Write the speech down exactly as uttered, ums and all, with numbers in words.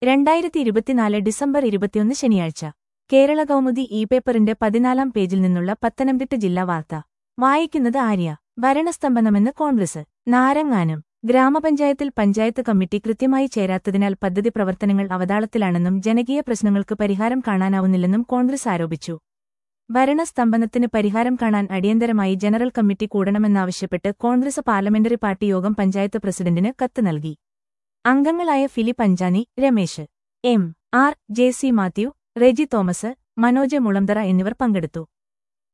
രണ്ടായിരത്തി ഇരുപത്തിനാല് ഡിസംബർ ഇരുപത്തിയൊന്ന് ശനിയാഴ്ച കേരള കൗമുദി ഇ പേപ്പറിന്റെ പതിനാലാം പേജിൽ നിന്നുള്ള പത്തനംതിട്ട ജില്ലാ വാർത്ത വായിക്കുന്നത് ആര്യ. ഭരണസ്തംഭനമെന്ന് കോൺഗ്രസ്. നാരങ്ങാനം. ഗ്രാമപഞ്ചായത്തിൽ പഞ്ചായത്ത് കമ്മിറ്റി കൃത്യമായി ചേരാത്തതിനാൽ പദ്ധതി പ്രവർത്തനങ്ങൾ അവതാളത്തിലാണെന്നും ജനകീയ പ്രശ്നങ്ങൾക്ക് പരിഹാരം കാണാനാവുന്നില്ലെന്നും കോൺഗ്രസ് ആരോപിച്ചു. ഭരണസ്തംഭനത്തിന് പരിഹാരം കാണാൻ അടിയന്തരമായി ജനറൽ കമ്മിറ്റി കൂടണമെന്നാവശ്യപ്പെട്ട് കോൺഗ്രസ് പാർലമെന്ററി പാർട്ടി യോഗം പഞ്ചായത്ത് പ്രസിഡന്റിന് കത്ത് നൽകി. അംഗങ്ങളായ Philip Anchani, Ramesh M. R, J C Mathew, Reji Thomas, Manoj Mulanthara എന്നിവർ പങ്കെടുത്തു.